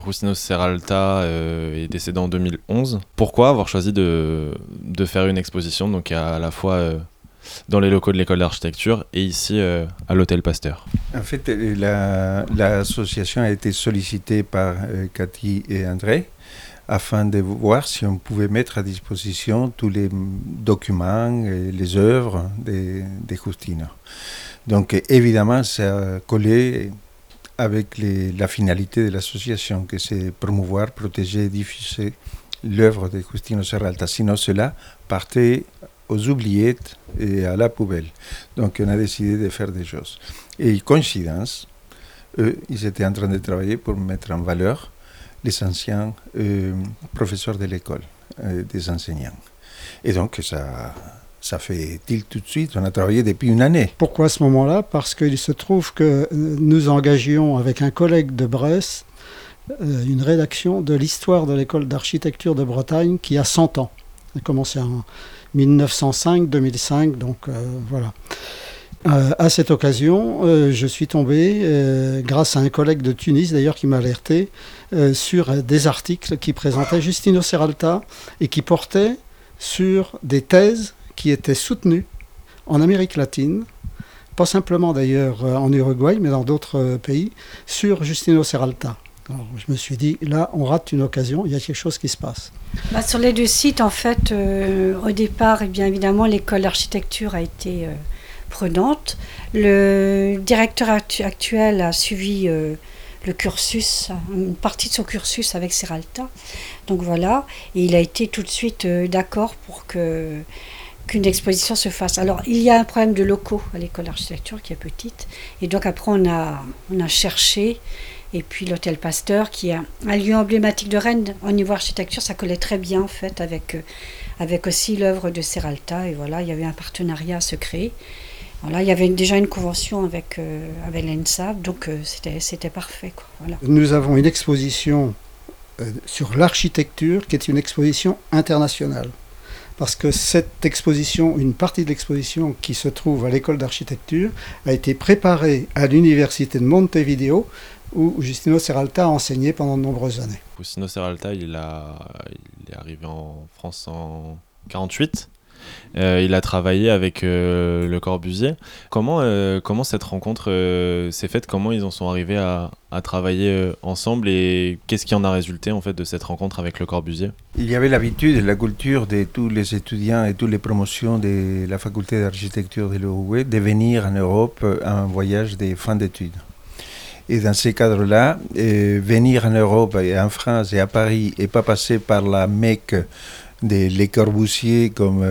Justino Serralta est décédé en 2011. Pourquoi avoir choisi de faire une exposition donc à la fois dans les locaux de l'école d'architecture et ici à l'hôtel Pasteur? En fait, l'association a été sollicitée par Cathy et André afin de voir si on pouvait mettre à disposition tous les documents et les œuvres de Justino. Donc évidemment, ça a collé avec la finalité de l'association, que c'est promouvoir, protéger et diffuser l'œuvre de Justino Serralta. Sinon, cela partait aux oubliettes et à la poubelle. Donc on a décidé de faire des choses. Et coïncidence, eux, ils étaient en train de travailler pour mettre en valeur les anciens professeurs de l'école, des enseignants. Et donc ça fait tilt tout de suite, on a travaillé depuis une année. Pourquoi à ce moment-là? Parce qu'il se trouve que nous engagions avec un collègue de Brest une rédaction de l'histoire de l'école d'architecture de Bretagne qui a 100 ans. Ça a commencé en 1905-2005, donc voilà. À cette occasion, je suis tombé, grâce à un collègue de Tunis d'ailleurs qui m'a alerté, sur des articles qui présentaient Justino Serralta et qui portaient sur des thèses qui étaient soutenues en Amérique latine, pas simplement d'ailleurs en Uruguay, mais dans d'autres pays, sur Justino Serralta. Alors, je me suis dit, là, on rate une occasion, il y a quelque chose qui se passe. Sur les deux sites, en fait, au départ, bien évidemment, l'école d'architecture a été prudente. Le directeur actuel a suivi le cursus, une partie de son cursus avec Serralta. Donc voilà, et il a été tout de suite d'accord pour qu'une exposition se fasse. Alors, il y a un problème de locaux à l'école d'architecture qui est petite, et donc après on a cherché. Et puis l'hôtel Pasteur, qui est un lieu emblématique de Rennes au niveau architecture, ça collait très bien en fait avec aussi l'œuvre de Serralta. Et voilà, il y avait un partenariat à se créer. Voilà, il y avait déjà une convention avec l'ENSAB, donc c'était parfait, quoi. Voilà. Nous avons une exposition sur l'architecture qui est une exposition internationale. Parce que cette exposition, une partie de l'exposition qui se trouve à l'école d'architecture, a été préparée à l'université de Montevideo, où Justino Serralta a enseigné pendant de nombreuses années. Justino Serralta, il est arrivé en France en 1948. Il a travaillé avec Le Corbusier. Comment cette rencontre s'est faite? Comment ils en sont arrivés à travailler ensemble et qu'est-ce qui en a résulté en fait de cette rencontre avec Le Corbusier? Il y avait l'habitude et la culture de tous les étudiants et toutes les promotions de la faculté d'architecture de l'Uruguay de venir en Europe en voyage de fin d'études. Et dans ces cadres-là, venir en Europe et en France et à Paris et pas passer par la Mecque de Le Corbusier comme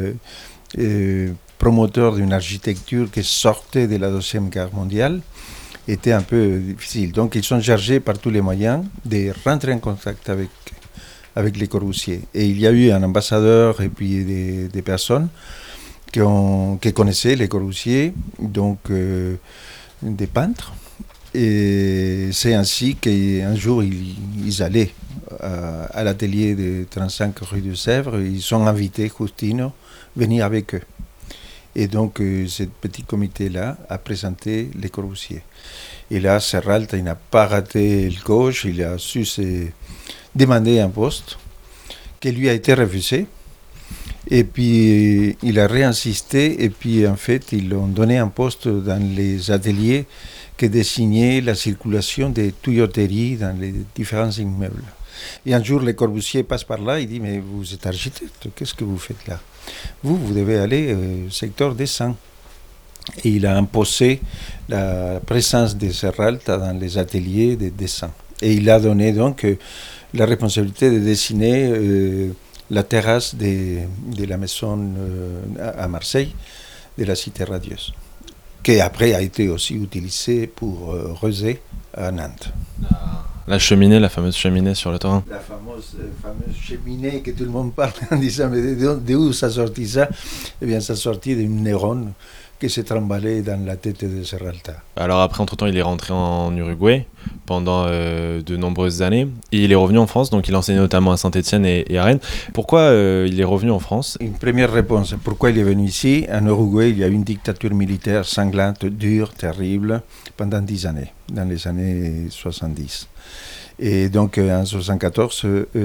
promoteur d'une architecture qui sortait de la Deuxième Guerre mondiale était un peu difficile. Donc ils sont chargés par tous les moyens de rentrer en contact avec Le Corbusier. Et il y a eu un ambassadeur et puis des personnes qui connaissaient Le Corbusier, donc des peintres. Et c'est ainsi qu'un jour, ils allaient à l'atelier de 35 rue de Sèvres. Ils ont invité Justino à venir avec eux. Et donc, ce petit comité-là a présenté Le Corbusier. Et là, Serralta, il n'a pas raté le coche. Il a su se demander un poste qui lui a été refusé. Et puis, il a réinsisté. Et puis, en fait, ils lui ont donné un poste dans les ateliers qui désignait la circulation des tuyauteries dans les différents immeubles. Et un jour, Le Corbusier passe par là, il dit « Mais vous êtes architecte, qu'est-ce que vous faites là? Vous devez aller au secteur dessin. » Et il a imposé la présence de Serralta dans les ateliers de dessin. Et il a donné donc la responsabilité de dessiner la terrasse de la maison à Marseille, de la Cité Radieuse, qui après a été aussi utilisé pour Rezé à Nantes. La cheminée, la fameuse cheminée sur le terrain. La fameuse cheminée que tout le monde parle en disant mais d'où ça sortit ça? Eh bien ça sortit d'une neurone qui s'est trimballée dans la tête de Serralta. Alors après, entre-temps, il est rentré en Uruguay pendant de nombreuses années. Et il est revenu en France, donc il enseignait notamment à Saint-Étienne et à Rennes. Pourquoi il est revenu en France? Une première réponse, pourquoi il est venu ici? En Uruguay, il y a eu une dictature militaire sanglante, dure, terrible, pendant 10 années, dans les années 70. Et donc en 1974,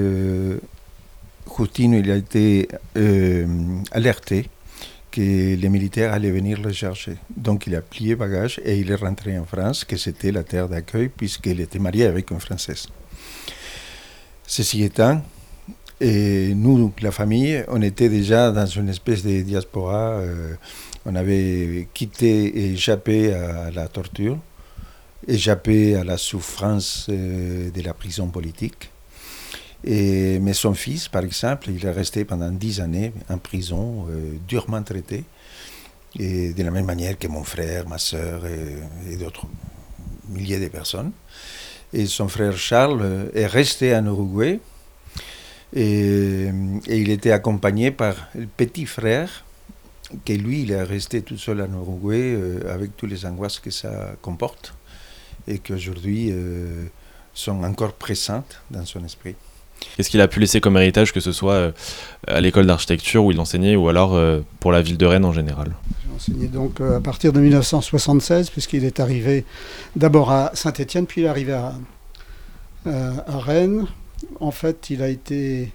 Justino il a été alerté que les militaires allaient venir le chercher. Donc il a plié bagage et il est rentré en France, que c'était la terre d'accueil, puisqu'il était marié avec une Française. Ceci étant, et nous, la famille, on était déjà dans une espèce de diaspora. On avait quitté et échappé à la torture, échappé à la souffrance de la prison politique. Mais son fils, par exemple, il est resté pendant 10 années en prison, durement traité, et de la même manière que mon frère, ma sœur et d'autres milliers de personnes. Et son frère Charles est resté en Uruguay, et il était accompagné par le petit frère, que lui, il est resté tout seul en Uruguay, avec toutes les angoisses que ça comporte, et qu'aujourd'hui sont encore présentes dans son esprit. Qu'est-ce qu'il a pu laisser comme héritage, que ce soit à l'école d'architecture où il enseignait, ou alors pour la ville de Rennes en général? J'ai enseigné donc à partir de 1976, puisqu'il est arrivé d'abord à Saint-Étienne, puis il est arrivé à Rennes. En fait, il a été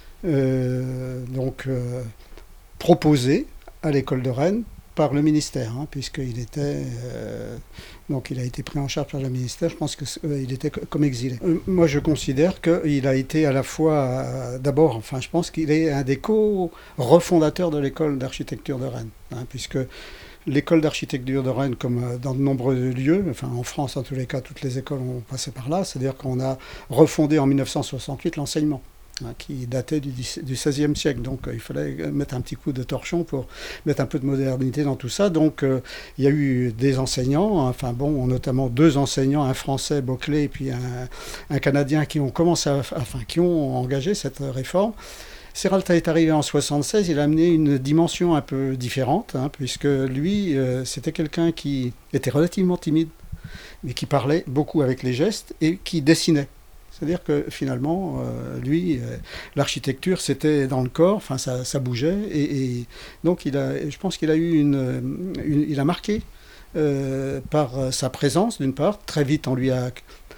proposé à l'école de Rennes par le ministère, puisqu'il était donc il a été pris en charge par le ministère. Je pense qu'il était comme exilé. Moi, je considère qu'il a été à la fois d'abord, je pense qu'il est un des co-refondateurs de l'école d'architecture de Rennes, puisque l'école d'architecture de Rennes, comme dans de nombreux lieux, en France en tous les cas, toutes les écoles ont passé par là, c'est-à-dire qu'on a refondé en 1968 l'enseignement, qui datait du XVIe siècle. Donc il fallait mettre un petit coup de torchon pour mettre un peu de modernité dans tout ça. Donc il y a eu des enseignants, notamment 2 enseignants, un Français, Boclet, et puis un Canadien, qui ont qui ont engagé cette réforme. Serralta est arrivé en 1976, il a amené une dimension un peu différente, puisque lui, c'était quelqu'un qui était relativement timide, mais qui parlait beaucoup avec les gestes et qui dessinait. C'est-à-dire que finalement, lui, l'architecture, c'était dans le corps, ça bougeait, et donc je pense qu'il a eu il a marqué par sa présence, d'une part. Très vite, on lui a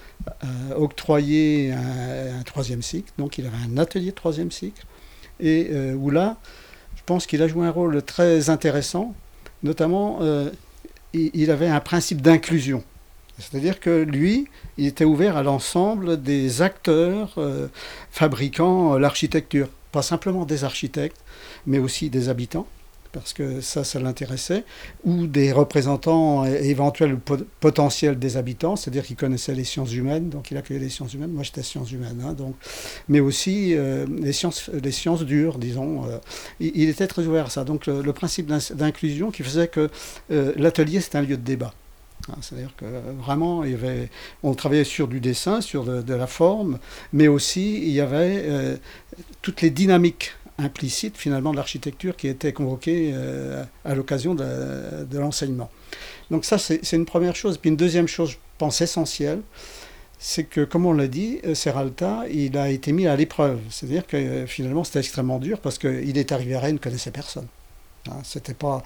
octroyé un 3e cycle, donc il avait un atelier de 3e cycle, et où là, je pense qu'il a joué un rôle très intéressant, notamment, il avait un principe d'inclusion. C'est-à-dire que lui, il était ouvert à l'ensemble des acteurs fabriquant l'architecture. Pas simplement des architectes, mais aussi des habitants, parce que ça l'intéressait, ou des représentants éventuels potentiels des habitants, c'est-à-dire qu'il connaissait les sciences humaines, donc il accueillait les sciences humaines. Moi, j'étais sciences humaines, mais aussi les sciences dures, disons. Il était très ouvert à ça. Donc le principe d'inclusion qui faisait que l'atelier, c'était un lieu de débat. C'est-à-dire que vraiment, on travaillait sur du dessin, sur de la forme, mais aussi il y avait toutes les dynamiques implicites finalement de l'architecture qui étaient convoquées à l'occasion de l'enseignement. Donc ça, c'est une première chose. Puis une deuxième chose, je pense, essentielle, c'est que, comme on l'a dit, Serralta, il a été mis à l'épreuve. C'est-à-dire que finalement, c'était extrêmement dur, parce qu'il est arrivé à Rennes, il ne connaissait personne. C'était pas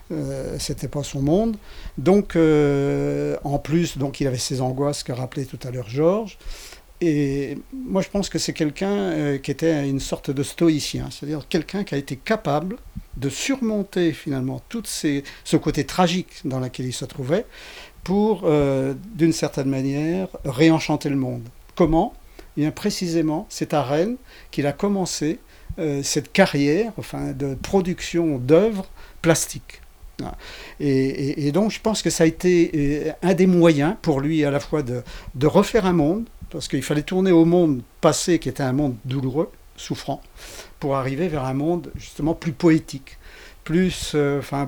son monde. Donc, en plus, il avait ses angoisses qu'a rappelé tout à l'heure Georges. Et moi, je pense que c'est quelqu'un qui était une sorte de stoïcien, c'est-à-dire quelqu'un qui a été capable de surmonter finalement tout ce côté tragique dans lequel il se trouvait pour, d'une certaine manière, réenchanter le monde. Comment ? Eh bien, précisément, c'est à Rennes qu'il a commencé cette carrière de production d'œuvres plastiques. Et donc je pense que ça a été un des moyens pour lui à la fois de refaire un monde, parce qu'il fallait tourner au monde passé qui était un monde douloureux, souffrant, pour arriver vers un monde justement plus poétique, plus,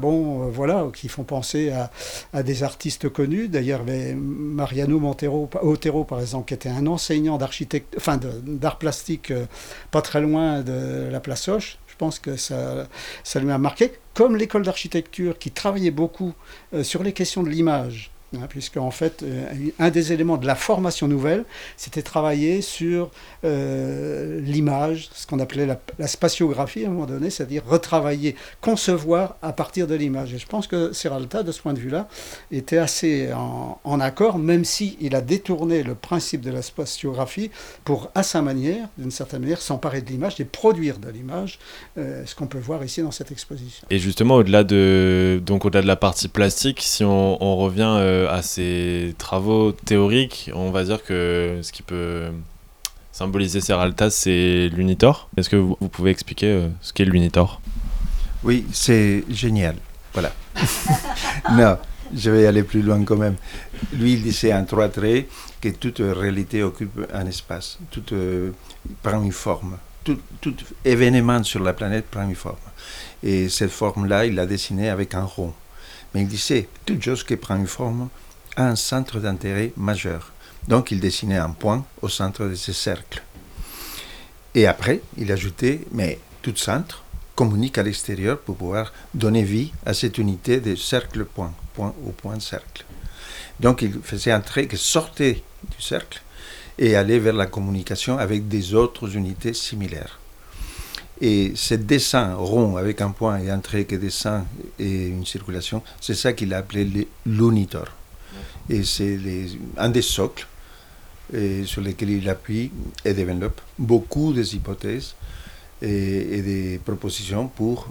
qui font penser à des artistes connus. D'ailleurs, Mariano Otero, par exemple, qui était un enseignant d'art plastique pas très loin de la place Hoche. Je pense que ça lui a marqué. Comme l'école d'architecture qui travaillait beaucoup sur les questions de l'image Puisque en fait, un des éléments de la formation nouvelle, c'était travailler sur l'image, ce qu'on appelait la spatiographie à un moment donné, c'est-à-dire retravailler, concevoir à partir de l'image. Et je pense que Serralta, de ce point de vue-là, était assez en accord, même s'il a détourné le principe de la spatiographie pour, à sa manière, d'une certaine manière, s'emparer de l'image et produire de l'image, ce qu'on peut voir ici dans cette exposition. Et justement, au-delà de la partie plastique, si on revient à ces travaux théoriques, on va dire que ce qui peut symboliser Serralta, c'est l'Unitor. Est-ce que vous pouvez expliquer ce qu'est l'Unitor ? Oui, c'est génial. Voilà. Non, je vais aller plus loin quand même. Lui, il disait en 3 traits que toute réalité occupe un espace, tout prend une forme. Tout événement sur la planète prend une forme. Et cette forme-là, il l'a dessinée avec un rond. Mais il disait, toute chose qui prend une forme a un centre d'intérêt majeur. Donc il dessinait un point au centre de ce cercle. Et après, il ajoutait, mais tout centre communique à l'extérieur pour pouvoir donner vie à cette unité de cercle-point, point au point-cercle. Donc il faisait un trait qui sortait du cercle et allait vers la communication avec des autres unités similaires. Et ce dessin rond avec un point et un trait qui descend et une circulation, c'est ça qu'il a appelé l'unitor. Et c'est un des socles sur lesquels il appuie et développe beaucoup d'hypothèses et des propositions pour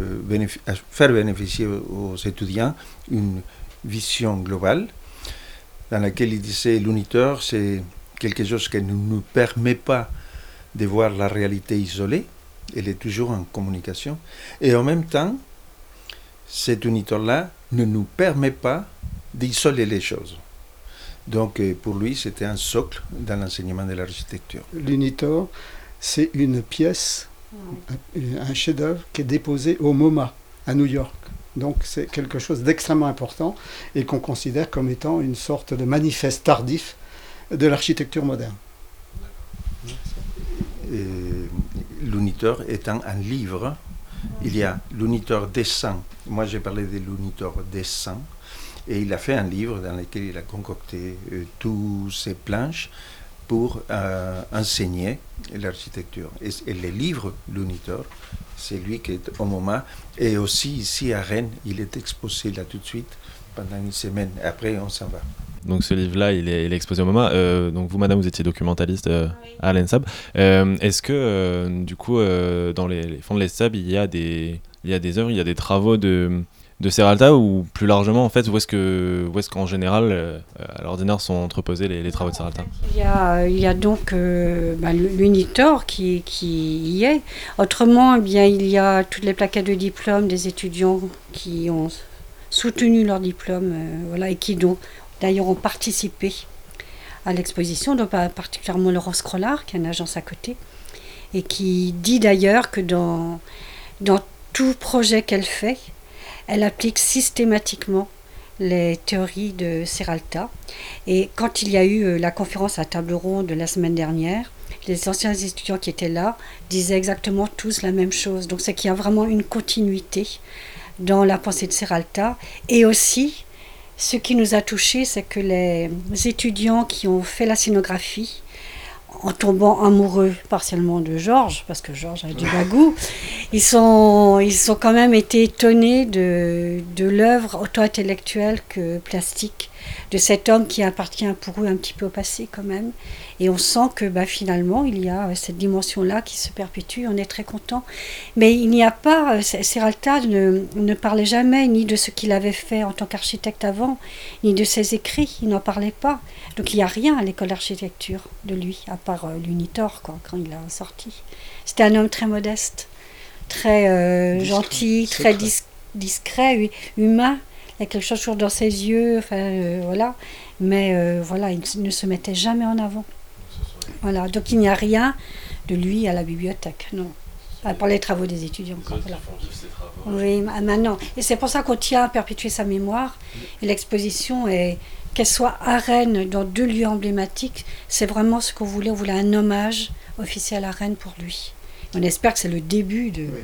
faire bénéficier aux étudiants une vision globale dans laquelle il disait l'unitor, c'est quelque chose qui ne nous permet pas de voir la réalité isolée. Elle est toujours en communication. Et en même temps, cet unitor-là ne nous permet pas d'isoler les choses. Donc, pour lui, c'était un socle dans l'enseignement de l'architecture. L'unitor, c'est une pièce, un chef-d'œuvre qui est déposé au MoMA, à New York. Donc, c'est quelque chose d'extrêmement important et qu'on considère comme étant une sorte de manifeste tardif de l'architecture moderne. L'unitor étant un livre, il y a l'unitor dessin. Moi, j'ai parlé de l'unitor dessin. Et il a fait un livre dans lequel il a concocté toutes ces planches pour enseigner l'architecture. Et le livre, l'unitor, c'est lui qui est au MoMA. Et aussi ici à Rennes, il est exposé là tout de suite pendant une semaine. Après, on s'en va. Donc ce livre-là, il est exposé au MoMA. Donc vous, madame, vous étiez documentaliste à l'ENSAB. Est-ce que, du coup, dans les fonds de l'ENSAB, il y a des œuvres, il y a des travaux de Serralta, ou plus largement, en fait, où est-ce qu'en général, à l'ordinaire, sont entreposés les travaux de Serralta ? Il y a donc l'Unitor qui y est. Autrement, eh bien, il y a toutes les plaquettes de diplôme des étudiants qui ont soutenu leur diplôme, et qui donc d'ailleurs ont participé à l'exposition, donc particulièrement Laurence Crollard, qui a une agence à côté, et qui dit d'ailleurs que dans tout projet qu'elle fait, elle applique systématiquement les théories de Serralta. Et quand il y a eu la conférence à table ronde de la semaine dernière, les anciens étudiants qui étaient là disaient exactement tous la même chose. Donc c'est qu'il y a vraiment une continuité dans la pensée de Serralta. Et aussi, ce qui nous a touchés, c'est que les étudiants qui ont fait la scénographie, en tombant amoureux partiellement de Georges, parce que Georges a du bagou, ils ont quand même été étonnés de l'œuvre autant intellectuelle que plastique de cet homme qui appartient pour eux un petit peu au passé quand même. Et on sent que finalement, il y a cette dimension-là qui se perpétue, on est très content. Mais il n'y a pas, Serralta ne parlait jamais ni de ce qu'il avait fait en tant qu'architecte avant, ni de ses écrits, il n'en parlait pas. Donc il n'y a rien à l'école d'architecture de lui, à part l'Unitor, quand il a sorti. C'était un homme très modeste, très gentil, très discret, humain. Il y a quelque chose toujours dans ses yeux, voilà. Mais il ne se mettait jamais en avant. Voilà, donc il n'y a rien de lui à la bibliothèque, non. Pour les travaux des étudiants. Voilà. Oui, maintenant. Et c'est pour ça qu'on tient à perpétuer sa mémoire. Et l'exposition, qu'elle soit à Rennes, dans 2 lieux emblématiques, c'est vraiment ce qu'on voulait. On voulait un hommage officiel à Rennes pour lui. On espère que c'est le début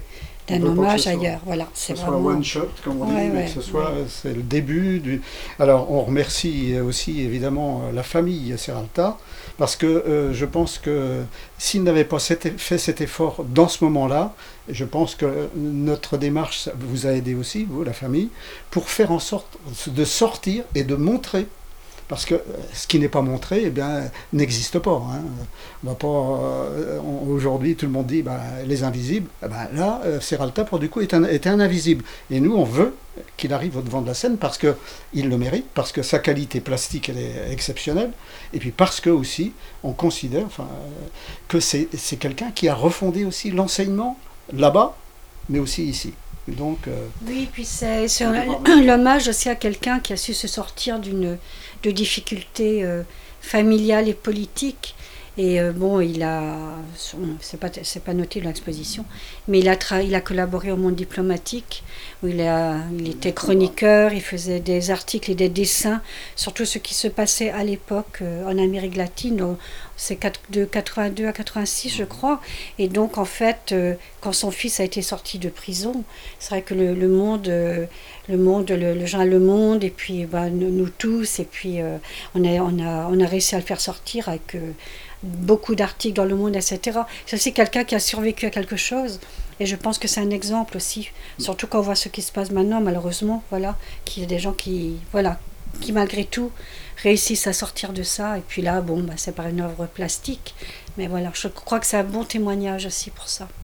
d'un hommage ailleurs. Voilà, c'est c'est vraiment vraiment one shot, comme on dit, mais que ce soit c'est le début du. Alors, on remercie aussi évidemment la famille Serralta, parce que je pense que s'il n'avait pas fait cet effort dans ce moment-là, je pense que notre démarche vous a aidé aussi, vous, la famille, pour faire en sorte de sortir et de montrer. Parce que ce qui n'est pas montré, eh bien, n'existe pas. Hein. On va pas. Aujourd'hui, tout le monde dit les invisibles. Là, Serralta, pour du coup, était un invisible. Et nous, on veut qu'il arrive au devant de la scène parce qu'il le mérite, parce que sa qualité plastique elle est exceptionnelle, et puis parce que aussi, on considère que c'est quelqu'un qui a refondé aussi l'enseignement là-bas, mais aussi ici. Donc, oui, puis c'est l'hommage aussi à quelqu'un qui a su se sortir de difficultés familiales et politiques. Et bon, c'est pas noté dans l'exposition, mais il a collaboré au Monde diplomatique, où il était chroniqueur, il faisait des articles et des dessins sur tout ce qui se passait à l'époque en Amérique latine. C'est de 82 à 86, je crois. Et donc, en fait, quand son fils a été sorti de prison, c'est vrai que le Monde, le journal Le Monde, et puis nous tous, et puis on a réussi à le faire sortir avec beaucoup d'articles dans Le Monde, etc. C'est aussi quelqu'un qui a survécu à quelque chose. Et je pense que c'est un exemple aussi, surtout quand on voit ce qui se passe maintenant, malheureusement, voilà, qu'il y a des gens qui malgré tout réussissent à sortir de ça. Et puis là, c'est par une œuvre plastique. Mais voilà, je crois que c'est un bon témoignage aussi pour ça.